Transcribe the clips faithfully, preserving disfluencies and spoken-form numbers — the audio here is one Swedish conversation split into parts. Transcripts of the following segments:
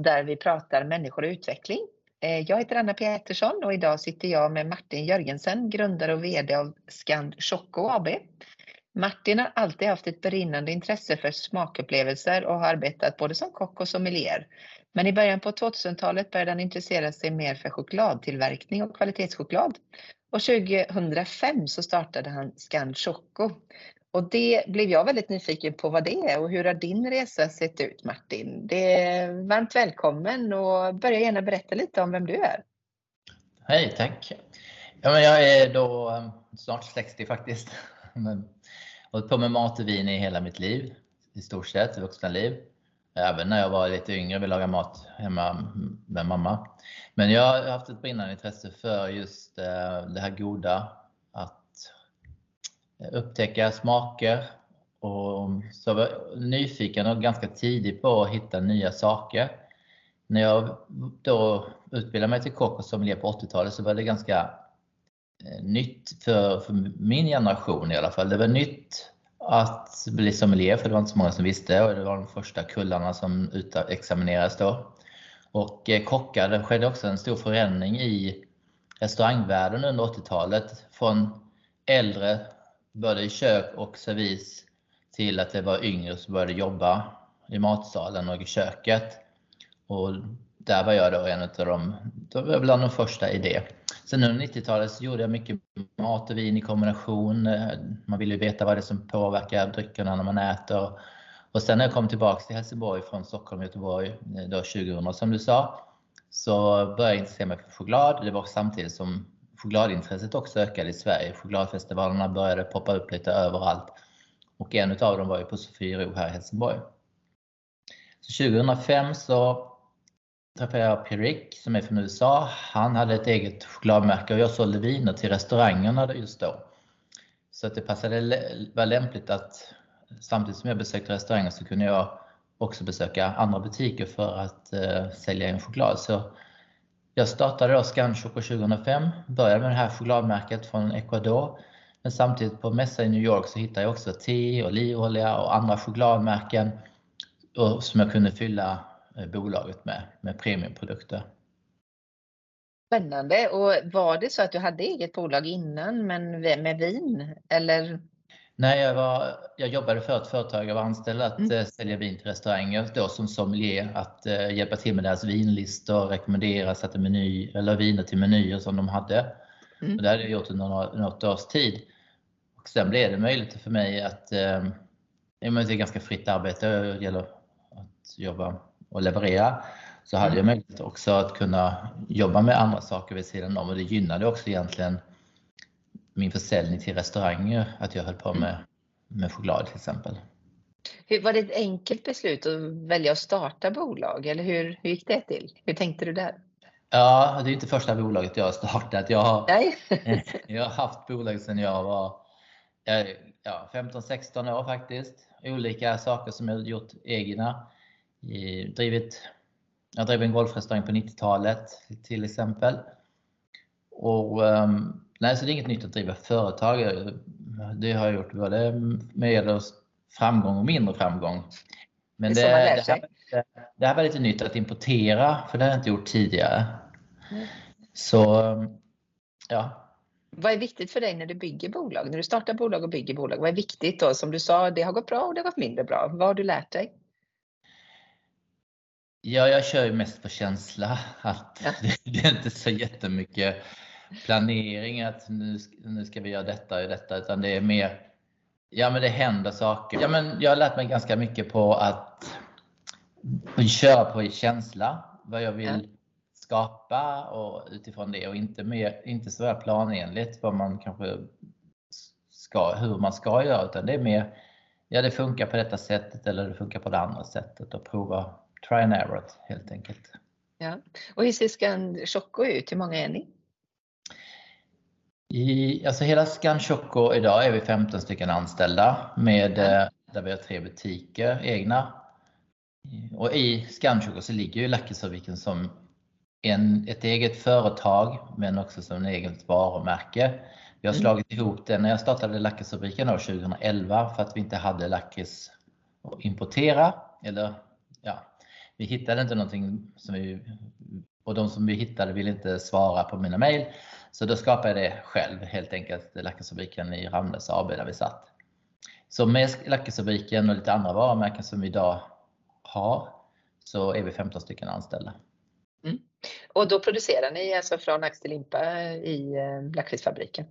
där vi pratar människor och utveckling. Eh, Jag heter Anna Petersson och idag sitter jag med Martin Jörgensen, grundare och vd av Scand Choco A B. Martin har alltid haft ett brinnande intresse för smakupplevelser och har arbetat både som kock och sommelier. Men i början på tvåtusentalet började han intressera sig mer för chokladtillverkning och kvalitetschoklad. Och tjugohundrafem så startade han Scand Choco. Och det blev jag väldigt nyfiken på vad det är och hur har din resa sett ut, Martin? Det är varmt välkommen och börja gärna berätta lite om vem du är. Hej, tack. Ja, men jag är då um, snart sextio faktiskt. Men hållit på med mat och vin i hela mitt liv, i stort sett, vuxna liv. Även när jag var lite yngre vi lagade mat hemma med mamma. Men jag har haft ett brinnande intresse för just uh, det här goda, att upptäcka smaker. Och så var jag nyfiken och ganska tidig på att hitta nya saker. När jag då utbildade mig till kock och sommelier på åttiotalet så var det ganska eh, nytt för, för min generation i alla fall. Det var nytt att bli sommelier för det var inte så många som visste och det var de första kullarna som utexaminerades då. Och eh, kockar, det skedde också en stor förändring i restaurangvärlden under åttiotalet. Från äldre både i kök och servis till att det var yngre som började jobba i matsalen och i köket. Och där var jag då en av dem, då var jag bland de första i det. Sen under nittiotalet så gjorde jag mycket mat och vin i kombination. Man ville ju veta vad det är som påverkar dryckerna när man äter. Och sen när jag kom tillbaka till Helsingborg från Stockholm och Göteborg då tjugohundra som du sa, så började jag intressera mig för choklad. Det var samtidigt som chokladintresset också ökade i Sverige. Chokladfestivalerna började poppa upp lite överallt. Och en av dem var ju på Sofiero här i Helsingborg. Så tjugohundrafem så träffade jag Pierrick som är från U S A. Han hade ett eget chokladmärke och jag sålde viner till restaurangerna just då. Så att det passade var lämpligt att samtidigt som jag besökte restauranger så kunde jag också besöka andra butiker för att uh, sälja in choklad. Så jag startade då Scand Choco tjugohundrafem, började med det här chokladmärket från Ecuador. Men samtidigt på mässa i New York så hittade jag också te, olivolja och andra chokladmärken och som jag kunde fylla bolaget med, med premiumprodukter. Spännande. Och var det så att du hade eget bolag innan men med vin? Eller? Nej, jag, var, jag jobbade för ett företag, jag var anställd att mm. sälja vin till restauranger då som sommelier, att uh, hjälpa till med deras vinlistor, rekommendera, sätta meny, eller viner till menyer som de hade. Mm. Och det hade jag gjort under något, något års tid. Och sen blev det möjligt för mig att, uh, det är ganska fritt arbete, det gäller att jobba och leverera. Så hade mm. jag möjlighet också att kunna jobba med andra saker vid sidan om. Och det gynnade också egentligen min försäljning till restauranger, att jag höll på med, med choklad till exempel. Hur, var det ett enkelt beslut att välja att starta bolag? Eller hur, hur gick det till? Hur tänkte du där? Ja, det är inte första bolaget jag har startat. Jag har, Nej. jag har haft bolag sedan jag var ja, femton sexton år faktiskt. Olika saker som jag har gjort egna. Drivit, jag drev en golfrestaurang på nittiotalet till exempel. Och um, nej, så det är inget nytt att driva företag. Det har jag gjort både med framgång och mindre framgång. Men det, det, det, här, det här var lite nytt att importera, för det har jag inte gjort tidigare. Mm. Så ja. Vad är viktigt för dig när du bygger bolag? När du startar bolag och bygger bolag, vad är viktigt då? Som du sa, det har gått bra och det har gått mindre bra. Vad har du lärt dig? Ja, jag kör ju mest på känsla. Att ja. det, det är inte så jättemycket planering att nu, nu ska vi göra detta och detta, utan det är mer, ja men det händer saker. Ja, men jag har lärt mig ganska mycket på att köra på känsla, vad jag vill ja. skapa och utifrån det, och inte mer, inte så här planenligt vad man kanske ska, hur man ska göra, utan det är mer, ja det funkar på detta sättet eller det funkar på det andra sättet, och prova try and error helt enkelt. Ja. Och hur ser Scand Choco ut? Hur många är ni? I, alltså hela Scand Choco idag är vi femton stycken anställda med, ja. där vi har tre butiker egna. Och i Scand Choco så ligger ju Lakritsfabriken som en, ett eget företag, men också som en eget varumärke. Vi har slagit mm. ihop det när jag startade Lakritsfabriken år tjugohundraelva för att vi inte hade lakrits att importera. Eller, ja. vi hittade inte någonting som vi, och de som vi hittade ville inte svara på mina mejl. Så då skapade jag det själv, helt enkelt, Lackesfabriken i Ramnäs A B där vi satt. Så med Lackesfabriken och lite andra varumärken som vi idag har, så är vi femton stycken anställda. Mm. Och då producerar ni alltså från ax till limpa i Lackesfabriken?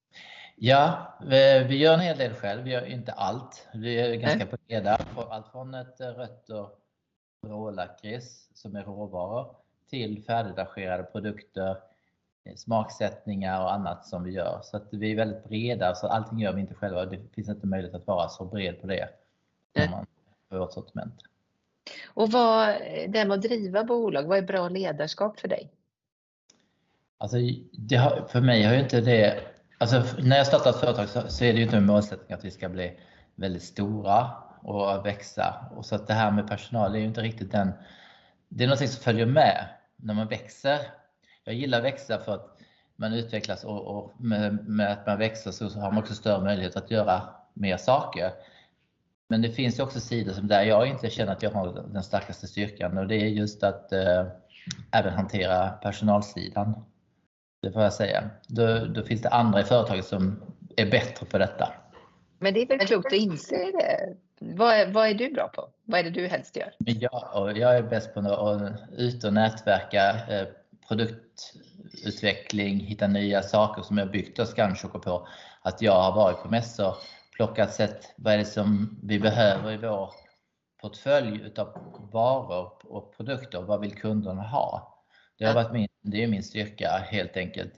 Ja, vi, vi gör en hel del själv. Vi gör inte allt. Vi är ganska Nej. breda. Allt från ett rötter rålakrits som är råvaror till färdigdragerade produkter, smaksättningar och annat som vi gör. Så att vi är väldigt breda, så allting gör vi inte själva. Det finns inte möjlighet att vara så bred på det när man får vårt sortiment. Och vad, det med att driva bolag, vad är bra ledarskap för dig? Alltså, det har, för mig har ju inte det... Alltså, när jag startar ett företag så, så är det ju inte en målsättning att vi ska bli väldigt stora och växa. Och så att det här med personal är ju inte riktigt den... Det är något som följer med när man växer. Jag gillar att växa för att man utvecklas, och, och med, med att man växer så, så har man också större möjlighet att göra mer saker. Men det finns ju också sidor som där jag inte känner att jag har den starkaste styrkan, och det är just att eh, även hantera personalsidan. Det får jag säga. Då, då finns det andra i företaget som är bättre på detta. Men det är väl klokt att inse det. Vad är, vad är du bra på? Vad är det du helst gör? Jag, jag är bäst på att ut och nätverka, eh, produktutveckling, hitta nya saker som jag byggt och Scanchoco på. Att jag har varit på mässor, plockat sett vad är det som vi behöver i vår portfölj utav varor och produkter. Vad vill kunderna ha? Det har varit min, det är min styrka helt enkelt.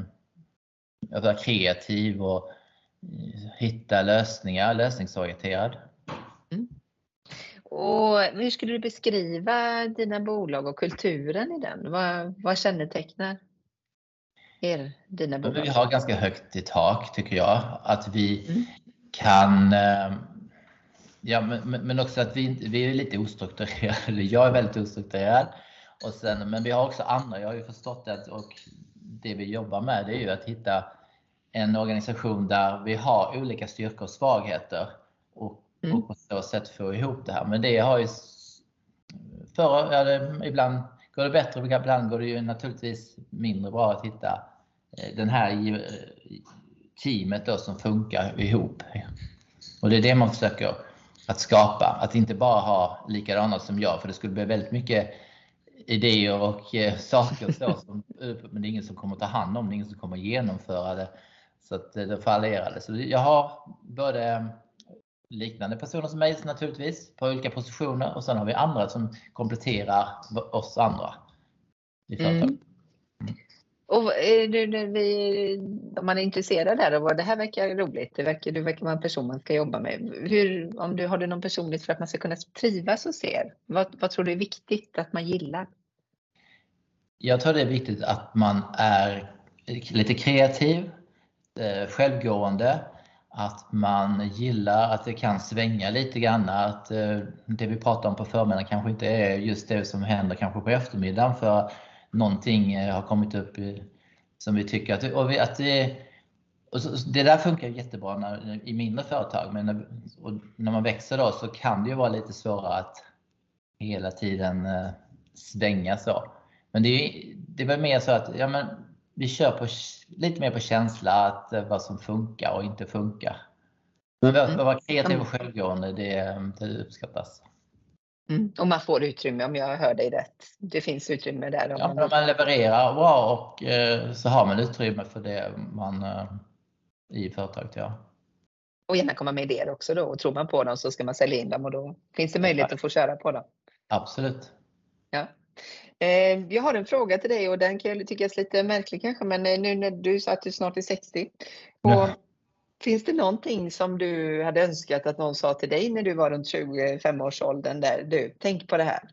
Att vara kreativ och hitta lösningar, lösningsorienterad. Mm. Och hur skulle du beskriva dina bolag och kulturen i den? Vad, vad kännetecknar er, dina bolag? Vi har ganska högt i tak tycker jag. Att vi mm. kan... Ja, men, men också att vi, vi är lite ostrukturerade. Jag är väldigt ostrukturerad. Och sen, men vi har också andra. Jag har ju förstått att och det vi jobbar med det är ju att hitta en organisation där vi har olika styrkor och svagheter. Och, mm. och på så sätt få ihop det här. Men det har ju... För, ja, det, ibland går det bättre, ibland går det ju naturligtvis mindre bra att hitta den här teamet då som funkar ihop. Och det är det man försöker att skapa. Att inte bara ha likadana som jag, för det skulle bli väldigt mycket idéer och eh, saker så, som, men det är ingen som kommer ta hand om det, ingen som kommer genomföra det, så att det fallerar det. Så jag har både liknande personer som mig naturligtvis på olika positioner, och sen har vi andra som kompletterar oss andra i företaget. Mm. Och du, du, vi, om man är intresserad här, och det här verkar roligt, det verkar, du verkar vara en person man ska jobba med. Hur, om du har du någon personligt för att man ska kunna trivas hos er? Vad, vad tror du är viktigt att man gillar? Jag tror det är viktigt att man är lite kreativ, självgående, att man gillar att det kan svänga lite grann, att det vi pratar om på förmiddagen kanske inte är just det som händer kanske på eftermiddagen, för någonting har kommit upp som vi tycker att, och vi, att det, och så, det där funkar jättebra när, i mindre företag, men när, och när man växer då så kan det ju vara lite svårare att hela tiden uh, svänga så. Men det är, det är väl mer så att ja, men vi kör på, lite mer på känsla att uh, vad som funkar och inte funkar. Men att vara kreativ och självgående, det, det uppskattas. Mm. Och man får utrymme, om jag hör dig rätt. Det finns utrymme där. Om ja, man... man levererar bra och eh, så har man utrymme för det man eh, i företaget. Ja. Och gärna komma med idéer också då. Och tror man på dem så ska man sälja in dem, och då finns det möjlighet att få köra på dem. Absolut. Ja. Eh, jag har en fråga till dig, och den kan jag tycka är lite märklig kanske, men nu när du sa att du snart är sextio. Och ja. Finns det någonting som du hade önskat att någon sa till dig när du var runt tjugofem-årsåldern där? Du, tänk på det här.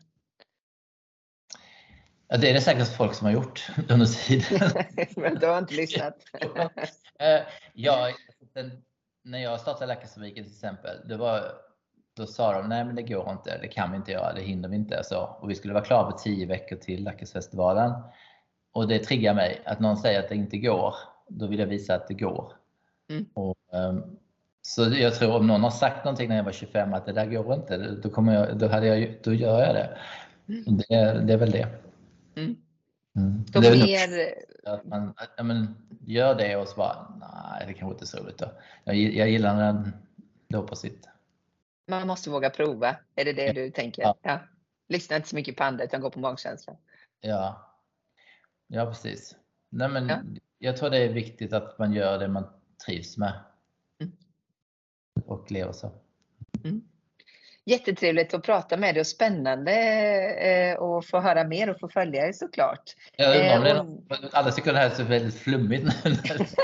Ja, det är det säkert folk som har gjort under tiden. Men du har inte lyssnat. ja, när jag startade Lackesfabriken till exempel, det var, då sa de, nej men det går inte, det kan vi inte göra, det hinner vi inte. Så, och vi skulle vara klara på tio veckor till Lackesfestivalen. Och det triggar mig att någon säger att det inte går. Då vill jag visa att det går. Mm. Och, um, så jag tror om någon har sagt någonting när jag var tjugofem att det där går inte, då, kommer jag, då, hade jag, då gör jag det. Mm. Det, är, det är väl det. Mm. Mm. Så Det är väl mer... att man ja, men, gör det och så bara, nej, det kanske inte är så roligt då. Jag, jag gillar när den då på sitt. Man måste våga prova. Är det det du tänker? Ja. Ja. Lyssna inte så mycket på andra utan gå på magkänslan. Ja, ja precis. Nej, men Ja. jag tror det är viktigt att man gör det man trivs med. Mm. Och lever så. Mm. Jättetrevligt att prata med dig och spännande eh, att få höra mer och få följa dig såklart. Jag undrar om det är Eh, något, alla sekunder här är så väldigt flummigt nu.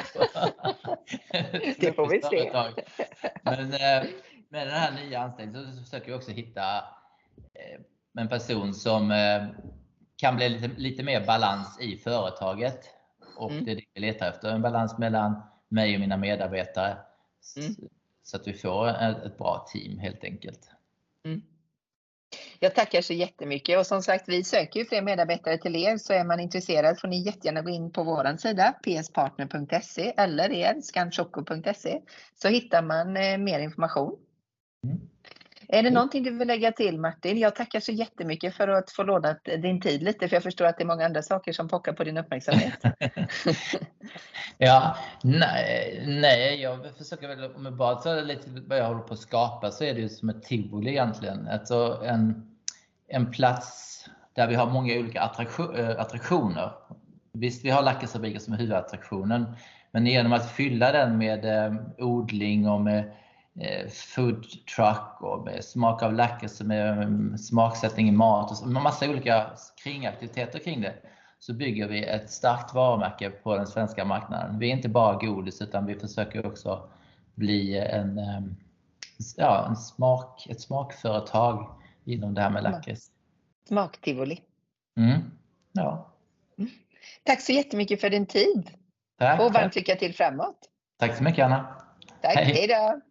Det får vi se. Men eh, med den här nya anställningen så försöker vi också hitta eh, en person som eh, kan bli lite, lite mer balans i företaget. Och Mm. det är det vi letar efter. En balans mellan mig och mina medarbetare. Mm. Så att vi får ett, ett bra team helt enkelt. Mm. Jag tackar så jättemycket och som sagt vi söker ju fler medarbetare till er, så är man intresserad får ni jättegärna gå in på våran sida p s partner punkt se eller er scanchoco punkt se så hittar man eh, mer information. Mm. Är det någonting du vill lägga till Martin? Jag tackar så jättemycket för att få lånat din tid lite, för jag förstår att det är många andra saker som pockar på din uppmärksamhet. Ja, nej, nej, jag försöker väl, om jag bara tar lite vad jag håller på att skapa, så är det ju som ett tivoli egentligen. Alltså en, en plats där vi har många olika attraktioner. Visst, vi har lakritsfabriker som är huvudattraktionen, men genom att fylla den med eh, odling och med eh, food truck och med smak av lakrits, med um, smaksättning i mat och så, med massa olika kringaktiviteter kring det, så bygger vi ett starkt varumärke på den svenska marknaden. Vi är inte bara godis, utan vi försöker också bli en, eh, ja, en smak, ett smakföretag inom det här med lakrits. Smaktivoli. Mm. Ja. Mm. Tack så jättemycket för din tid. Tack, och varmt tack. lycka till framåt. Tack så mycket, Anna. Tack, Hej. hej då.